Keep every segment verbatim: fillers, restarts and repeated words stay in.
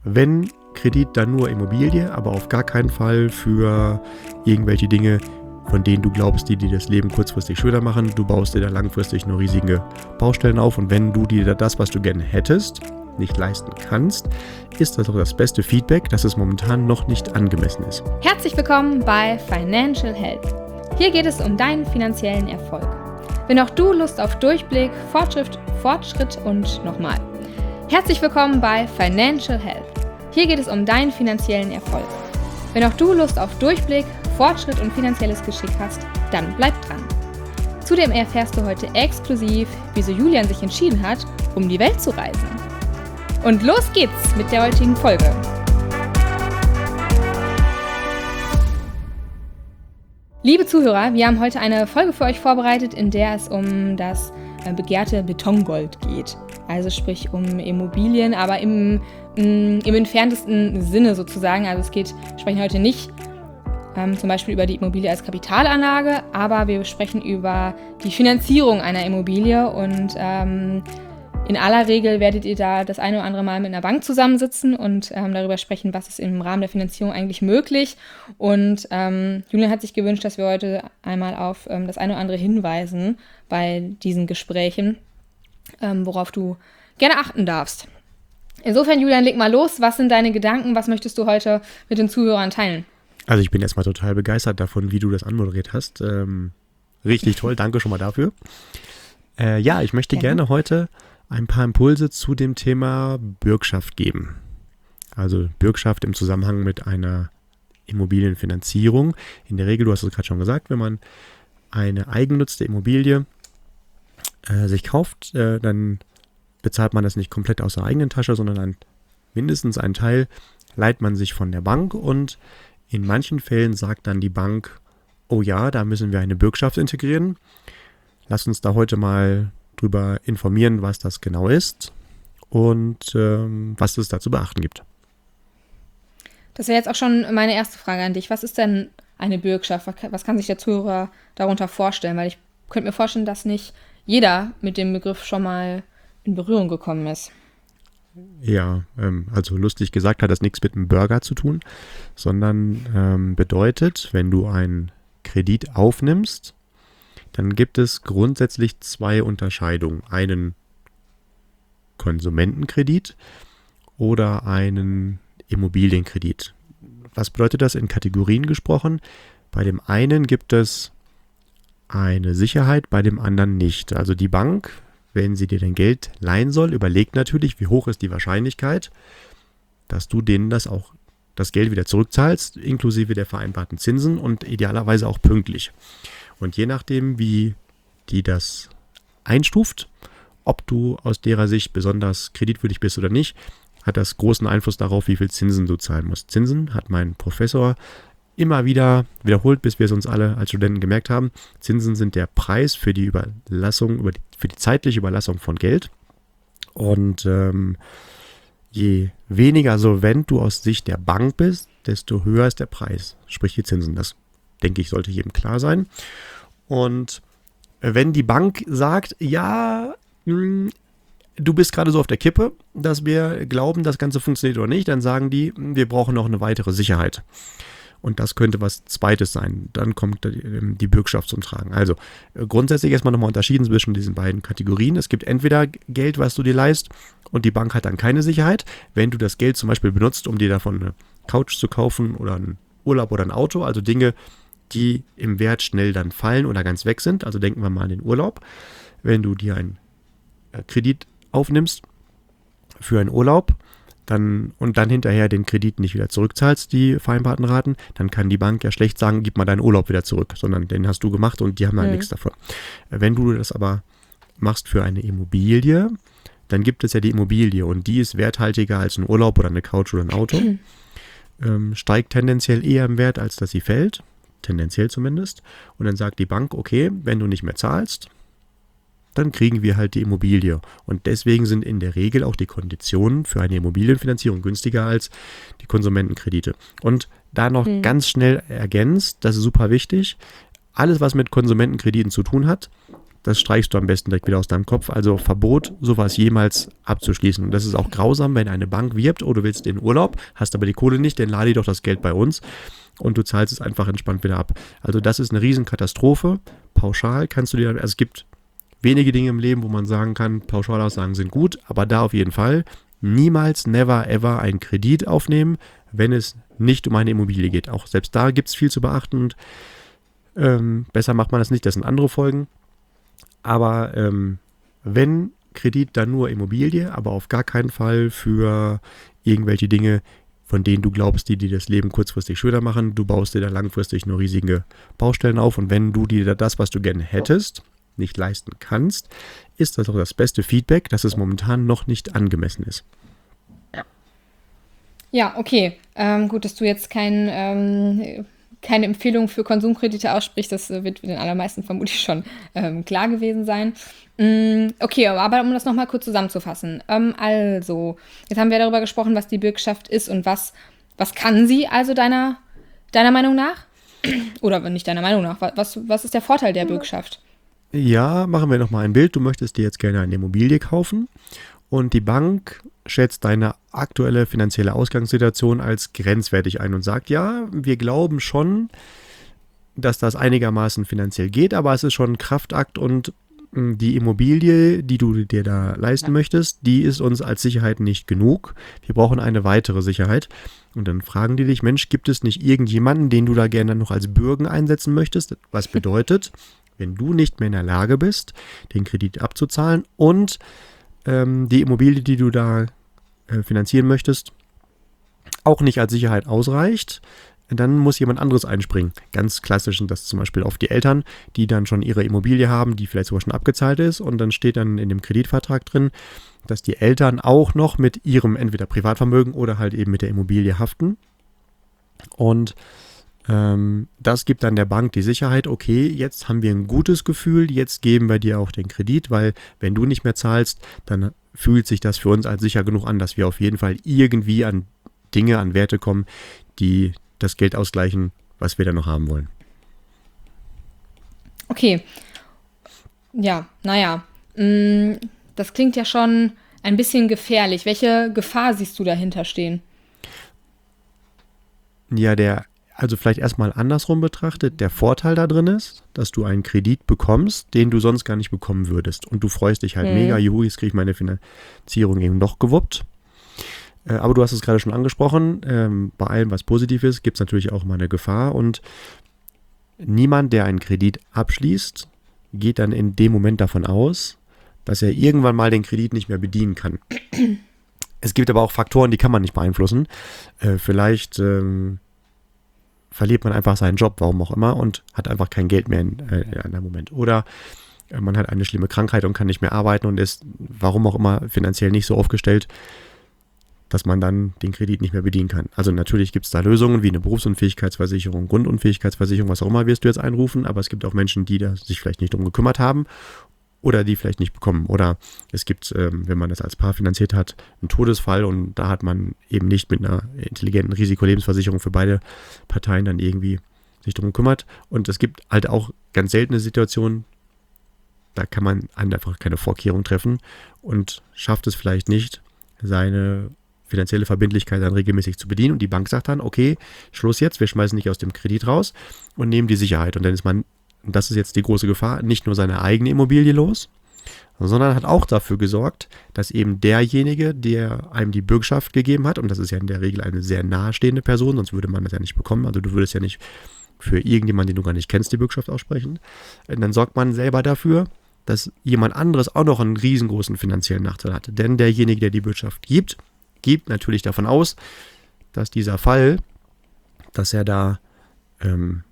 Wenn Kredit, dann nur Immobilie, aber auf gar keinen Fall für irgendwelche Dinge, von denen du glaubst, die dir das Leben kurzfristig schöner machen. Du baust dir da langfristig nur riesige Baustellen auf und wenn du dir das, was du gerne hättest, nicht leisten kannst, ist das auch das beste Feedback, dass es momentan noch nicht angemessen ist. Herzlich willkommen bei Financial Health. Hier geht es um deinen finanziellen Erfolg. Wenn auch du Lust auf Durchblick, Fortschritt, Fortschritt und nochmal. Herzlich willkommen bei Financial Health. Hier geht es um deinen finanziellen Erfolg. Wenn auch du Lust auf Durchblick, Fortschritt und finanzielles Geschick hast, dann bleib dran. Zudem erfährst du heute exklusiv, wieso Julian sich entschieden hat, um die Welt zu reisen. Und los geht's mit der heutigen Folge. Liebe Zuhörer, wir haben heute eine Folge für euch vorbereitet, in der es um das begehrte Betongold geht. Also sprich um Immobilien, aber im, im entferntesten Sinne sozusagen. Also es geht, wir sprechen heute nicht ähm, zum Beispiel über die Immobilie als Kapitalanlage, aber wir sprechen über die Finanzierung einer Immobilie und ähm, in aller Regel werdet ihr da das eine oder andere Mal mit einer Bank zusammensitzen und ähm, darüber sprechen, was ist im Rahmen der Finanzierung eigentlich möglich. Und ähm, Julian hat sich gewünscht, dass wir heute einmal auf ähm, das eine oder andere hinweisen bei diesen Gesprächen, ähm, worauf du gerne achten darfst. Insofern, Julian, leg mal los. Was sind deine Gedanken? Was möchtest du heute mit den Zuhörern teilen? Also ich bin erstmal total begeistert davon, wie du das anmoderiert hast. Ähm, richtig toll, danke schon mal dafür. Äh, ja, ich möchte gerne, gerne heute ein paar Impulse zu dem Thema Bürgschaft geben. Also Bürgschaft im Zusammenhang mit einer Immobilienfinanzierung. In der Regel, du hast es gerade schon gesagt, wenn man eine eigennutzte Immobilie äh, sich kauft, äh, dann bezahlt man das nicht komplett aus der eigenen Tasche, sondern ein, mindestens einen Teil leiht man sich von der Bank und in manchen Fällen sagt dann die Bank, oh ja, da müssen wir eine Bürgschaft integrieren. Lass uns da heute mal drüber informieren, was das genau ist und ähm, was es da zu beachten gibt. Das wäre jetzt auch schon meine erste Frage an dich. Was ist denn eine Bürgschaft? Was kann sich der Zuhörer darunter vorstellen? Weil ich könnte mir vorstellen, dass nicht jeder mit dem Begriff schon mal in Berührung gekommen ist. Ja, ähm, also lustig gesagt hat das nichts mit einem Burger zu tun, sondern ähm, bedeutet, wenn du einen Kredit aufnimmst, dann gibt es grundsätzlich zwei Unterscheidungen. Einen Konsumentenkredit oder einen Immobilienkredit. Was bedeutet das in Kategorien gesprochen? Bei dem einen gibt es eine Sicherheit, bei dem anderen nicht. Also die Bank, wenn sie dir dein Geld leihen soll, überlegt natürlich, wie hoch ist die Wahrscheinlichkeit, dass du denen das auch das Geld wieder zurückzahlst, inklusive der vereinbarten Zinsen und idealerweise auch pünktlich. Und je nachdem, wie die das einstuft, ob du aus derer Sicht besonders kreditwürdig bist oder nicht, hat das großen Einfluss darauf, wie viel Zinsen du zahlen musst. Zinsen, hat mein Professor immer wieder wiederholt, bis wir es uns alle als Studenten gemerkt haben. Zinsen sind der Preis für die Überlassung, über die, für die zeitliche Überlassung von Geld. Und ähm, je weniger solvent du aus Sicht der Bank bist, desto höher ist der Preis, sprich die Zinsen. Das, denke ich, sollte jedem klar sein. Und wenn die Bank sagt, ja, mh, du bist gerade so auf der Kippe, dass wir glauben, das Ganze funktioniert oder nicht, dann sagen die, wir brauchen noch eine weitere Sicherheit. Und das könnte was Zweites sein. Dann kommt die Bürgschaft zum Tragen. Also grundsätzlich erstmal nochmal unterschieden zwischen diesen beiden Kategorien. Es gibt entweder Geld, was du dir leihst und die Bank hat dann keine Sicherheit. Wenn du das Geld zum Beispiel benutzt, um dir davon eine Couch zu kaufen oder einen Urlaub oder ein Auto, also Dinge, die im Wert schnell dann fallen oder ganz weg sind. Also denken wir mal an den Urlaub. Wenn du dir einen Kredit aufnimmst für einen Urlaub dann, und dann hinterher den Kredit nicht wieder zurückzahlst, die vereinbarten Raten, dann kann die Bank ja schlecht sagen, gib mal deinen Urlaub wieder zurück, sondern den hast du gemacht und die haben dann mhm. nichts davon. Wenn du das aber machst für eine Immobilie, dann gibt es ja die Immobilie und die ist werthaltiger als ein Urlaub oder eine Couch oder ein Auto. Mhm. Ähm, steigt tendenziell eher im Wert, als dass sie fällt. Tendenziell zumindest. Und dann sagt die Bank, okay, wenn du nicht mehr zahlst, dann kriegen wir halt die Immobilie. Und deswegen sind in der Regel auch die Konditionen für eine Immobilienfinanzierung günstiger als die Konsumentenkredite. Und da noch mhm. ganz schnell ergänzt, das ist super wichtig, alles, was mit Konsumentenkrediten zu tun hat, das streichst du am besten direkt wieder aus deinem Kopf. Also Verbot, sowas jemals abzuschließen. Und das ist auch grausam, wenn eine Bank wirbt, oh, du willst in Urlaub, hast aber die Kohle nicht, dann lade doch das Geld bei uns und du zahlst es einfach entspannt wieder ab. Also das ist eine Riesenkatastrophe. Pauschal kannst du dir, also es gibt wenige Dinge im Leben, wo man sagen kann, Pauschalaussagen sind gut, aber da auf jeden Fall niemals, never, ever einen Kredit aufnehmen, wenn es nicht um eine Immobilie geht. Auch selbst da gibt es viel zu beachten und ähm, besser macht man das nicht, das sind andere Folgen. Aber ähm, wenn Kredit, dann nur Immobilie, aber auf gar keinen Fall für irgendwelche Dinge, von denen du glaubst, die dir das Leben kurzfristig schöner machen. Du baust dir da langfristig nur riesige Baustellen auf und wenn du dir das, was du gerne hättest, nicht leisten kannst, ist das auch das beste Feedback, dass es momentan noch nicht angemessen ist. Ja, okay. Ähm, gut, dass du jetzt kein, ähm, keine Empfehlung für Konsumkredite aussprichst, das wird den allermeisten vermutlich schon ähm, klar gewesen sein. Mm, okay, aber um das nochmal kurz zusammenzufassen. Ähm, also, jetzt haben wir darüber gesprochen, was die Bürgschaft ist und was, was kann sie also deiner, deiner Meinung nach? Oder nicht deiner Meinung nach, was, was ist der Vorteil der Bürgschaft? Ja, machen wir nochmal ein Bild. Du möchtest dir jetzt gerne eine Immobilie kaufen und die Bank schätzt deine aktuelle finanzielle Ausgangssituation als grenzwertig ein und sagt, ja, wir glauben schon, dass das einigermaßen finanziell geht, aber es ist schon ein Kraftakt und die Immobilie, die du dir da leisten ja. möchtest, die ist uns als Sicherheit nicht genug. Wir brauchen eine weitere Sicherheit. Und dann fragen die dich, Mensch, gibt es nicht irgendjemanden, den du da gerne noch als Bürgen einsetzen möchtest? Was bedeutet, wenn du nicht mehr in der Lage bist, den Kredit abzuzahlen und ähm, die Immobilie, die du da äh, finanzieren möchtest, auch nicht als Sicherheit ausreicht, dann muss jemand anderes einspringen. Ganz klassisch sind das zum Beispiel oft die Eltern, die dann schon ihre Immobilie haben, die vielleicht sogar schon abgezahlt ist und dann steht dann in dem Kreditvertrag drin, dass die Eltern auch noch mit ihrem entweder Privatvermögen oder halt eben mit der Immobilie haften. Und ähm, das gibt dann der Bank die Sicherheit, okay, jetzt haben wir ein gutes Gefühl, jetzt geben wir dir auch den Kredit, weil wenn du nicht mehr zahlst, dann fühlt sich das für uns als sicher genug an, dass wir auf jeden Fall irgendwie an Dinge, an Werte kommen, die das Geld ausgleichen, was wir dann noch haben wollen. Okay. Ja, naja. Das klingt ja schon ein bisschen gefährlich. Welche Gefahr siehst du dahinter stehen? Ja, der, also vielleicht erstmal andersrum betrachtet, der Vorteil da drin ist, dass du einen Kredit bekommst, den du sonst gar nicht bekommen würdest. Und du freust dich halt hm. mega, juhu, jetzt kriege ich meine Finanzierung eben doch gewuppt. Aber du hast es gerade schon angesprochen, ähm, bei allem, was positiv ist, gibt es natürlich auch mal eine Gefahr und niemand, der einen Kredit abschließt, geht dann in dem Moment davon aus, dass er irgendwann mal den Kredit nicht mehr bedienen kann. Es gibt aber auch Faktoren, die kann man nicht beeinflussen. Äh, vielleicht ähm, verliert man einfach seinen Job, warum auch immer, und hat einfach kein Geld mehr in, äh, in einem Moment. Oder äh, man hat eine schlimme Krankheit und kann nicht mehr arbeiten und ist, warum auch immer, finanziell nicht so aufgestellt, dass man dann den Kredit nicht mehr bedienen kann. Also natürlich gibt es da Lösungen wie eine Berufsunfähigkeitsversicherung, Grundunfähigkeitsversicherung, was auch immer wirst du jetzt einrufen, aber es gibt auch Menschen, die da sich vielleicht nicht drum gekümmert haben oder die vielleicht nicht bekommen. Oder es gibt, ähm, wenn man das als Paar finanziert hat, einen Todesfall und da hat man eben nicht mit einer intelligenten Risikolebensversicherung für beide Parteien dann irgendwie sich drum gekümmert. Und es gibt halt auch ganz seltene Situationen, da kann man einfach keine Vorkehrung treffen und schafft es vielleicht nicht, seine finanzielle Verbindlichkeit dann regelmäßig zu bedienen und die Bank sagt dann, okay, Schluss jetzt, wir schmeißen dich aus dem Kredit raus und nehmen die Sicherheit. Und dann ist man, das ist jetzt die große Gefahr, nicht nur seine eigene Immobilie los, sondern hat auch dafür gesorgt, dass eben derjenige, der einem die Bürgschaft gegeben hat, und das ist ja in der Regel eine sehr nahestehende Person, sonst würde man das ja nicht bekommen, also du würdest ja nicht für irgendjemanden, den du gar nicht kennst, die Bürgschaft aussprechen, dann sorgt man selber dafür, dass jemand anderes auch noch einen riesengroßen finanziellen Nachteil hat. Denn derjenige, der die Bürgschaft gibt, gibt natürlich davon aus, dass dieser Fall, dass er da ähm,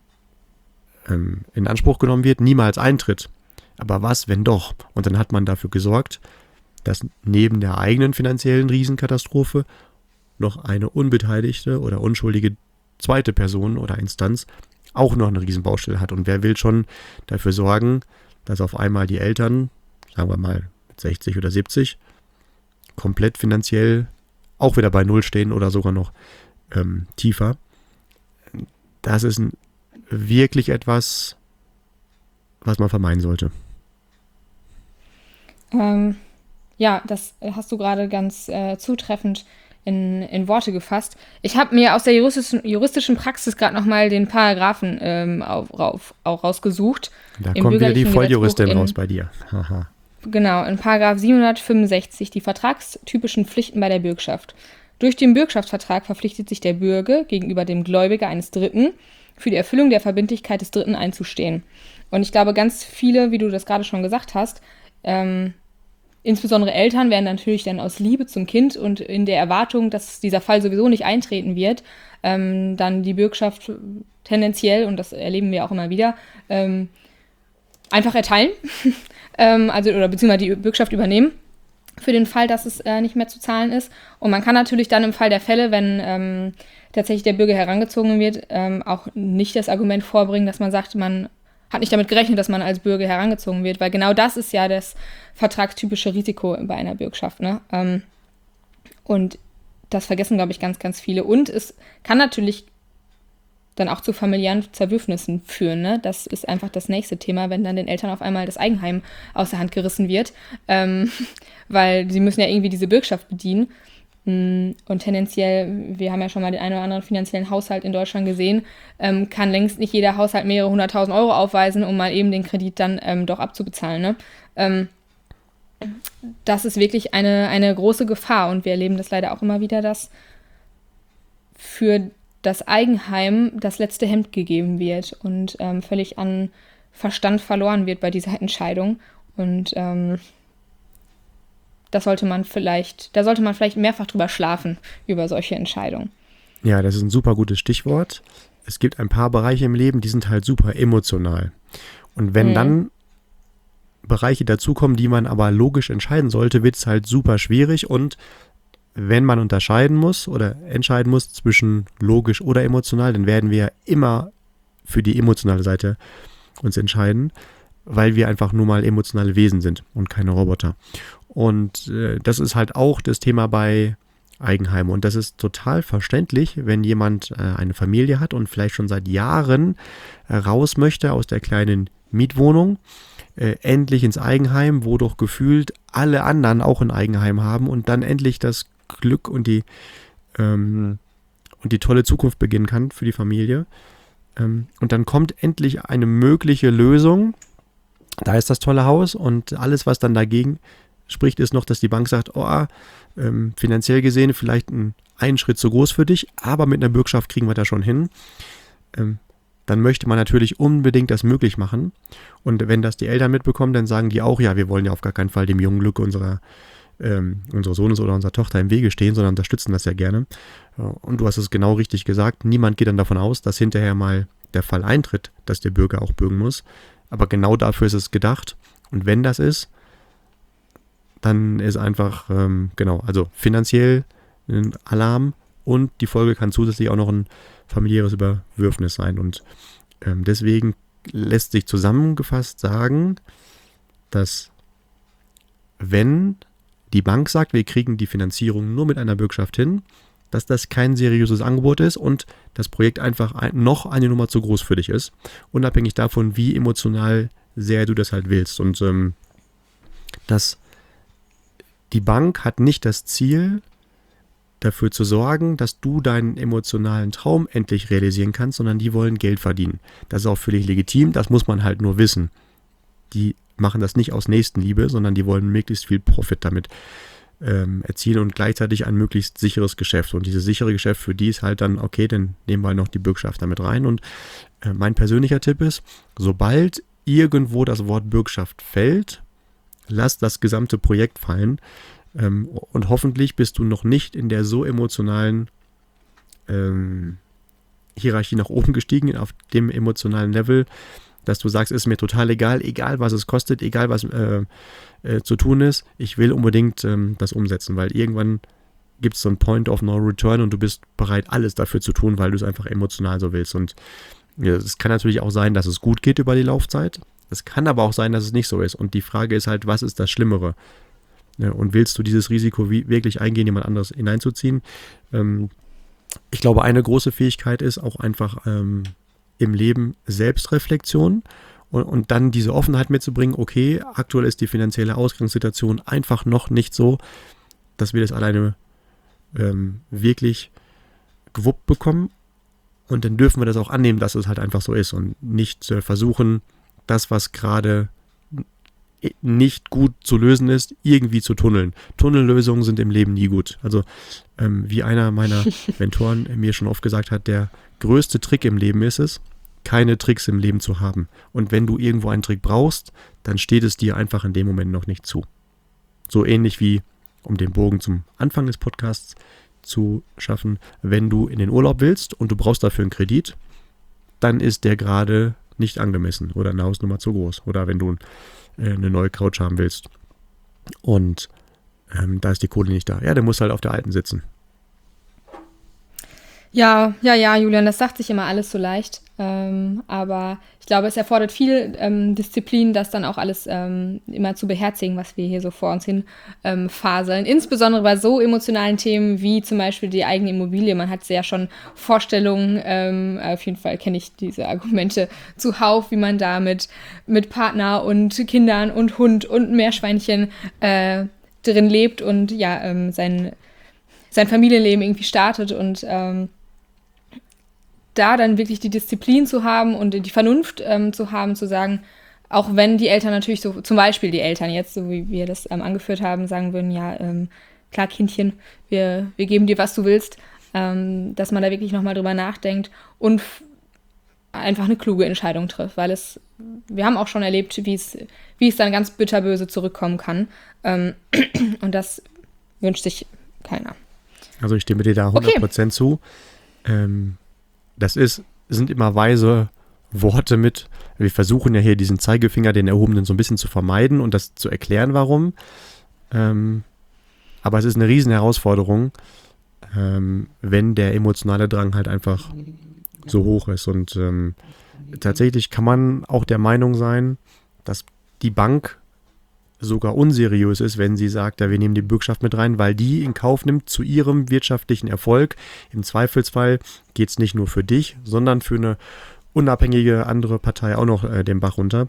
ähm, in Anspruch genommen wird, niemals eintritt. Aber was, wenn doch? Und dann hat man dafür gesorgt, dass neben der eigenen finanziellen Riesenkatastrophe noch eine unbeteiligte oder unschuldige zweite Person oder Instanz auch noch eine Riesenbaustelle hat. Und wer will schon dafür sorgen, dass auf einmal die Eltern, sagen wir mal mit sechzig oder siebzig, komplett finanziell auch wieder bei Null stehen oder sogar noch ähm, tiefer. Das ist ein, wirklich etwas, was man vermeiden sollte. Ähm, ja, das hast du gerade ganz äh, zutreffend in, in Worte gefasst. Ich habe mir aus der juristischen, juristischen Praxis gerade nochmal den Paragraphen ähm, auf, rauf, auch rausgesucht. Da Im kommt wieder die bürgerlichen Volljuristin Gesetzbuch raus in, bei dir. Haha. genau, in Paragraph siebenhundertfünfundsechzig die vertragstypischen Pflichten bei der Bürgschaft. Durch den Bürgschaftsvertrag verpflichtet sich der Bürger gegenüber dem Gläubiger eines Dritten, für die Erfüllung der Verbindlichkeit des Dritten einzustehen. Und ich glaube, ganz viele, wie du das gerade schon gesagt hast, ähm, insbesondere Eltern werden natürlich dann aus Liebe zum Kind und in der Erwartung, dass dieser Fall sowieso nicht eintreten wird, ähm, dann die Bürgschaft tendenziell, und das erleben wir auch immer wieder, ähm, einfach erteilen, ähm, also oder beziehungsweise die Bürgschaft übernehmen, für den Fall, dass es äh, nicht mehr zu zahlen ist. Und man kann natürlich dann im Fall der Fälle, wenn ähm, tatsächlich der Bürger herangezogen wird, ähm, auch nicht das Argument vorbringen, dass man sagt, man hat nicht damit gerechnet, dass man als Bürger herangezogen wird, weil genau das ist ja das vertragstypische Risiko bei einer Bürgschaft. Ne? Ähm, und das vergessen, glaube ich, ganz, ganz viele. Und es kann natürlich dann auch zu familiären Zerwürfnissen führen. Ne? Das ist einfach das nächste Thema, wenn dann den Eltern auf einmal das Eigenheim aus der Hand gerissen wird, ähm, weil sie müssen ja irgendwie diese Bürgschaft bedienen. Und tendenziell, wir haben ja schon mal den einen oder anderen finanziellen Haushalt in Deutschland gesehen, ähm, kann längst nicht jeder Haushalt mehrere hunderttausend Euro aufweisen, um mal eben den Kredit dann ähm, doch abzubezahlen. Ne? Ähm, das ist wirklich eine, eine große Gefahr und wir erleben das leider auch immer wieder, dass für das Eigenheim das letzte Hemd gegeben wird und ähm, völlig an Verstand verloren wird bei dieser Entscheidung. Und ähm, das sollte man vielleicht, da sollte man vielleicht mehrfach drüber schlafen, über solche Entscheidungen. Ja, das ist ein super gutes Stichwort. Es gibt ein paar Bereiche im Leben, die sind halt super emotional. Und wenn mhm. dann Bereiche dazukommen, die man aber logisch entscheiden sollte, wird es halt super schwierig. Und wenn man unterscheiden muss oder entscheiden muss zwischen logisch oder emotional, dann werden wir immer für die emotionale Seite uns entscheiden, weil wir einfach nur mal emotionale Wesen sind und keine Roboter. Und äh, das ist halt auch das Thema bei Eigenheimen. Und das ist total verständlich, wenn jemand äh, eine Familie hat und vielleicht schon seit Jahren äh, raus möchte aus der kleinen Mietwohnung, äh, endlich ins Eigenheim, wo doch gefühlt alle anderen auch ein Eigenheim haben und dann endlich das Glück und die, ähm, und die tolle Zukunft beginnen kann für die Familie. Ähm, und dann kommt endlich eine mögliche Lösung. Da ist das tolle Haus und alles, was dann dagegen spricht, ist noch, dass die Bank sagt, oh, ähm, finanziell gesehen vielleicht ein, ein Schritt zu groß für dich, aber mit einer Bürgschaft kriegen wir da schon hin. Ähm, dann möchte man natürlich unbedingt das möglich machen. Und wenn das die Eltern mitbekommen, dann sagen die auch, ja, wir wollen ja auf gar keinen Fall dem jungen Glück unserer ähm, unseres Sohnes oder unserer Tochter im Wege stehen, sondern unterstützen das ja gerne. Und du hast es genau richtig gesagt, niemand geht dann davon aus, dass hinterher mal der Fall eintritt, dass der Bürger auch bürgen muss. Aber genau dafür ist es gedacht. Und wenn das ist, dann ist einfach, ähm, genau, also finanziell ein Alarm und die Folge kann zusätzlich auch noch ein familiäres Überwürfnis sein. Und ähm, deswegen lässt sich zusammengefasst sagen, dass wenn die Bank sagt, wir kriegen die Finanzierung nur mit einer Bürgschaft hin, dass das kein seriöses Angebot ist und das Projekt einfach ein, noch eine Nummer zu groß für dich ist, unabhängig davon, wie emotional sehr du das halt willst. Und ähm, das, die Bank hat nicht das Ziel, dafür zu sorgen, dass du deinen emotionalen Traum endlich realisieren kannst, sondern die wollen Geld verdienen. Das ist auch völlig legitim, das muss man halt nur wissen. Die machen das nicht aus Nächstenliebe, sondern die wollen möglichst viel Profit damit ähm, erzielen und gleichzeitig ein möglichst sicheres Geschäft. Und dieses sichere Geschäft für die ist halt dann, okay, dann nehmen wir halt noch die Bürgschaft damit rein. Und äh, mein persönlicher Tipp ist, sobald irgendwo das Wort Bürgschaft fällt, lass das gesamte Projekt fallen. Ähm, und hoffentlich bist du noch nicht in der so emotionalen ähm, Hierarchie nach oben gestiegen, auf dem emotionalen Level, dass du sagst, ist mir total egal, egal was es kostet, egal was äh, äh, zu tun ist, ich will unbedingt ähm, das umsetzen, weil irgendwann gibt es so einen Point of No Return und du bist bereit, alles dafür zu tun, weil du es einfach emotional so willst. Und ja, es kann natürlich auch sein, dass es gut geht über die Laufzeit, es kann aber auch sein, dass es nicht so ist. Und die Frage ist halt, was ist das Schlimmere? Ja, und willst du dieses Risiko wie, wirklich eingehen, jemand anderes hineinzuziehen? Ähm, ich glaube, eine große Fähigkeit ist auch einfach ähm, im Leben Selbstreflexion und, und dann diese Offenheit mitzubringen, okay, aktuell ist die finanzielle Ausgangssituation einfach noch nicht so, dass wir das alleine ähm, wirklich gewuppt bekommen. Und dann dürfen wir das auch annehmen, dass es halt einfach so ist und nicht äh, versuchen, das, was gerade nicht gut zu lösen ist, irgendwie zu tunneln. Tunnellösungen sind im Leben nie gut. Also ähm, wie einer meiner Mentoren mir schon oft gesagt hat, der größte Trick im Leben ist es, keine Tricks im Leben zu haben. Und wenn du irgendwo einen Trick brauchst, dann steht es dir einfach in dem Moment noch nicht zu. So ähnlich wie, um den Bogen zum Anfang des Podcasts zu schaffen, wenn du in den Urlaub willst und du brauchst dafür einen Kredit, dann ist der gerade nicht angemessen oder eine Hausnummer zu groß. Oder wenn du äh, eine neue Couch haben willst und ähm, da ist die Kohle nicht da. Ja, der muss halt auf der alten sitzen. Ja, ja, ja, Julian, das sagt sich immer alles so leicht. Ähm, aber ich glaube, es erfordert viel ähm, Disziplin, das dann auch alles ähm, immer zu beherzigen, was wir hier so vor uns hin ähm, faseln. Insbesondere bei so emotionalen Themen wie zum Beispiel die eigene Immobilie. Man hat ja schon Vorstellungen, ähm, auf jeden Fall kenne ich diese Argumente zuhauf, wie man da mit, mit Partner und Kindern und Hund und Meerschweinchen äh, drin lebt und ja, ähm, sein, sein Familienleben irgendwie startet und ähm, da dann wirklich die Disziplin zu haben und die Vernunft ähm, zu haben, zu sagen, auch wenn die Eltern natürlich so, zum Beispiel die Eltern jetzt, so wie wir das ähm, angeführt haben, sagen würden, ja, ähm, klar, Kindchen, wir, wir geben dir, was du willst, ähm, dass man da wirklich nochmal drüber nachdenkt und f- einfach eine kluge Entscheidung trifft, weil es, wir haben auch schon erlebt, wie es, wie es dann ganz bitterböse zurückkommen kann ähm, und das wünscht sich keiner. Also ich stimme dir da hundert Prozent okay. zu. Ähm, Das ist, sind immer weise Worte mit. Wir versuchen ja hier diesen Zeigefinger, den erhobenen, so ein bisschen zu vermeiden und das zu erklären, warum. Ähm, aber es ist eine riesen Herausforderung, ähm, wenn der emotionale Drang halt einfach so hoch ist. Und ähm, tatsächlich kann man auch der Meinung sein, dass die Bank sogar unseriös ist, wenn sie sagt, ja, wir nehmen die Bürgschaft mit rein, weil die in Kauf nimmt zu ihrem wirtschaftlichen Erfolg. Im Zweifelsfall geht es nicht nur für dich, sondern für eine unabhängige andere Partei auch noch äh, den Bach runter.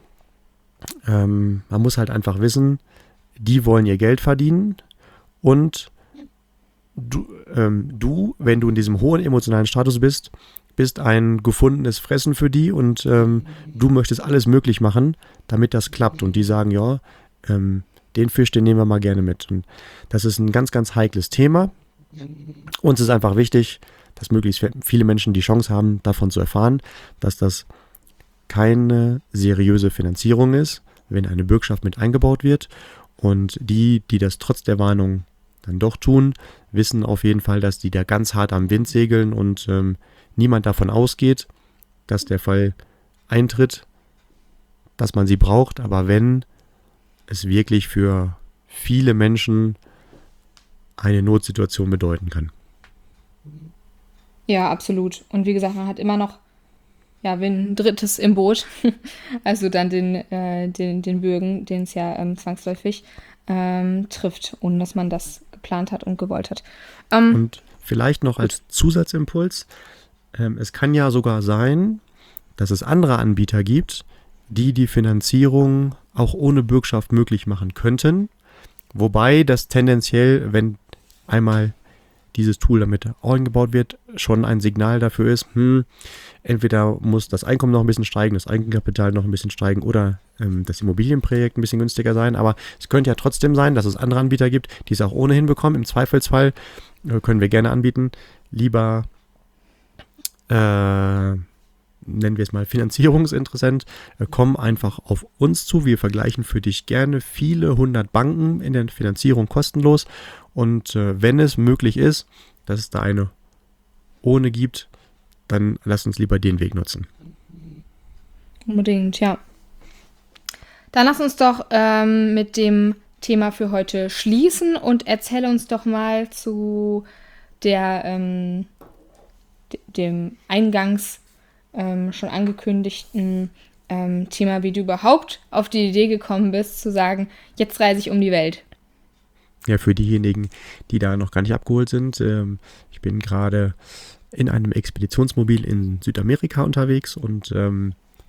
Ähm, man muss halt einfach wissen, die wollen ihr Geld verdienen und du, ähm, du, wenn du in diesem hohen emotionalen Status bist, bist ein gefundenes Fressen für die und ähm, du möchtest alles möglich machen, damit das klappt. Und die sagen, ja, Ähm, den Fisch, den nehmen wir mal gerne mit. Und das ist ein ganz, ganz heikles Thema. Uns ist einfach wichtig, dass möglichst viele Menschen die Chance haben, davon zu erfahren, dass das keine seriöse Finanzierung ist, wenn eine Bürgschaft mit eingebaut wird. Und die, die das trotz der Warnung dann doch tun, wissen auf jeden Fall, dass die da ganz hart am Wind segeln und ähm, niemand davon ausgeht, dass der Fall eintritt, dass man sie braucht. Aber wenn es wirklich für viele Menschen eine Notsituation bedeuten kann. Ja, absolut. Und wie gesagt, man hat immer noch ja, ein drittes im Boot, also dann den, äh, den, den Bürgen, den es ja ähm, zwangsläufig ähm, trifft, ohne dass man das geplant hat und gewollt hat. Ähm, und vielleicht noch als Zusatzimpuls, ähm, es kann ja sogar sein, dass es andere Anbieter gibt, die die Finanzierung auch ohne Bürgschaft möglich machen könnten. Wobei das tendenziell, wenn einmal dieses Tool damit eingebaut wird, schon ein Signal dafür ist, hm, entweder muss das Einkommen noch ein bisschen steigen, das Eigenkapital noch ein bisschen steigen oder ähm, das Immobilienprojekt ein bisschen günstiger sein. Aber es könnte ja trotzdem sein, dass es andere Anbieter gibt, die es auch ohnehin bekommen. Im Zweifelsfall äh, können wir gerne anbieten, lieber äh, nennen wir es mal Finanzierungsinteressent, äh, komm einfach auf uns zu. Wir vergleichen für dich gerne viele hundert Banken in der Finanzierung kostenlos. Und äh, wenn es möglich ist, dass es da eine ohne gibt, dann lass uns lieber den Weg nutzen. Unbedingt, ja. Dann lass uns doch ähm, mit dem Thema für heute schließen und erzähl uns doch mal zu der, ähm, d- dem Eingangs Ähm, schon angekündigten ähm, Thema, wie du überhaupt auf die Idee gekommen bist, zu sagen, jetzt reise ich um die Welt. Ja, für diejenigen, die da noch gar nicht abgeholt sind, ähm, ich bin gerade in einem Expeditionsmobil in Südamerika unterwegs und ähm,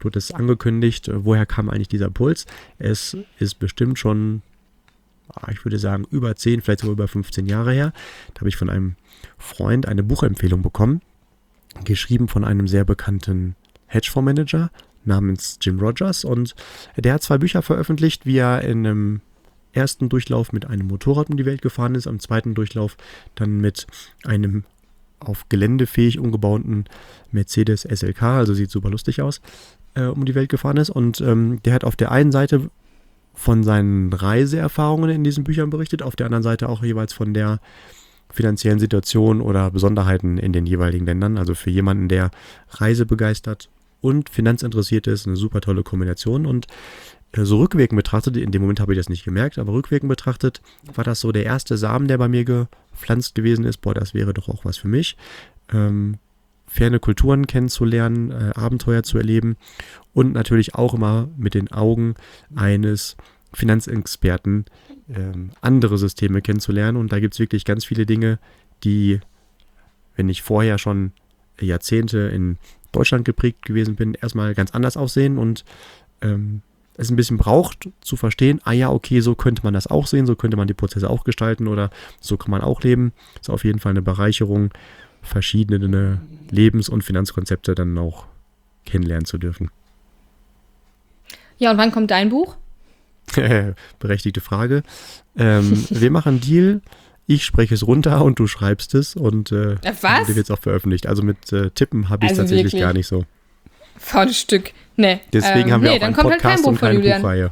du hattest angekündigt, woher kam eigentlich dieser Puls? Es ist bestimmt schon, ich würde sagen, über zehn, vielleicht sogar über fünfzehn Jahre her. Da habe ich von einem Freund eine Buchempfehlung bekommen, geschrieben von einem sehr bekannten Hedgefondsmanager namens Jim Rogers. Und der hat zwei Bücher veröffentlicht, wie er in einem ersten Durchlauf mit einem Motorrad um die Welt gefahren ist, am zweiten Durchlauf dann mit einem auf geländefähig umgebauten Mercedes S L K, also sieht super lustig aus, äh, um die Welt gefahren ist. Und ähm, der hat auf der einen Seite von seinen Reiseerfahrungen in diesen Büchern berichtet, auf der anderen Seite auch jeweils von der finanziellen Situation oder Besonderheiten in den jeweiligen Ländern. Also für jemanden, der reisebegeistert und finanzinteressiert ist, eine super tolle Kombination. Und äh, so rückwirkend betrachtet, in dem Moment habe ich das nicht gemerkt, aber rückwirkend betrachtet war das so der erste Samen, der bei mir gepflanzt gewesen ist. Boah, das wäre doch auch was für mich. Ähm, ferne Kulturen kennenzulernen, äh, Abenteuer zu erleben und natürlich auch immer mit den Augen eines Finanzexperten ähm, andere Systeme kennenzulernen. Und da gibt es wirklich ganz viele Dinge, die, wenn ich vorher schon Jahrzehnte in Deutschland geprägt gewesen bin, erstmal ganz anders aussehen und ähm, es ein bisschen braucht zu verstehen, ah ja, okay, so könnte man das auch sehen, so könnte man die Prozesse auch gestalten oder so kann man auch leben. Ist auf jeden Fall eine Bereicherung, verschiedene Lebens- und Finanzkonzepte dann auch kennenlernen zu dürfen. Ja, und wann kommt dein Buch? Berechtigte Frage. Ähm, wir machen einen Deal. Ich spreche es runter und du schreibst es und äh, was? wird jetzt auch veröffentlicht. Also mit äh, Tippen habe ich es Also tatsächlich wirklich? gar nicht so. Faules Stück. Nee. Deswegen ähm, haben wir nee, auch dann einen kommt halt Podcast kein Buch und von keine Julian. Buchreihe.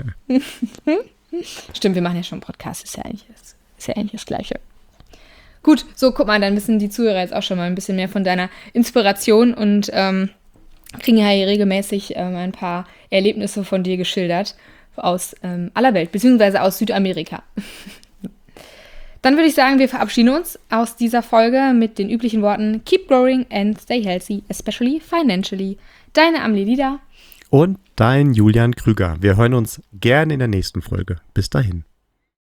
Stimmt, wir machen ja schon einen Podcast. Ist ja eigentlich das, ist ja eigentlich das Gleiche. Gut, so guck mal, dann wissen die Zuhörer jetzt auch schon mal ein bisschen mehr von deiner Inspiration und ähm, kriegen ja hier regelmäßig ähm, ein paar Erlebnisse von dir geschildert aus ähm, aller Welt, beziehungsweise aus Südamerika. Dann würde ich sagen, wir verabschieden uns aus dieser Folge mit den üblichen Worten Keep growing and stay healthy, especially financially. Deine Amelie Lieder. Und dein Julian Krüger. Wir hören uns gerne in der nächsten Folge. Bis dahin.